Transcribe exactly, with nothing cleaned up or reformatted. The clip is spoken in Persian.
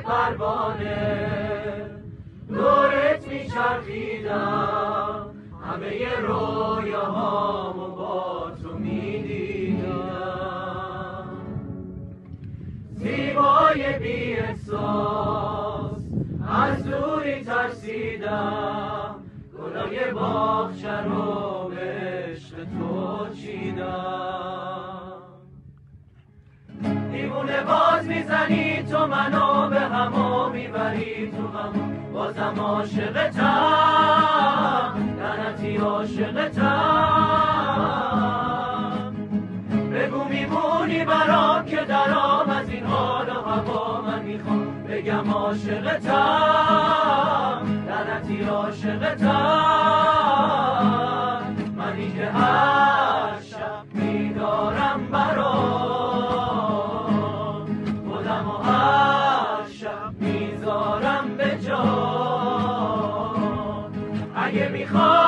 پروانه دورت میچرخیدم، همه رویاهامو با تو میدیدم. زیبای بی احساس از دوری ترسیدم، گلای باغچه رو به عشق تو چیدم. دیوونه باز میزنی تو منو به همو میبری تو همو، بازم عاشقتم لعنتی عاشقتم. بگو میمونی برام که درام از این حال و هوا من میخوام بگم عاشقتم لعنتی عاشقتم. منی که هر شب میدارم برام خودم و هر شب میذارم به جا. اگه میخوای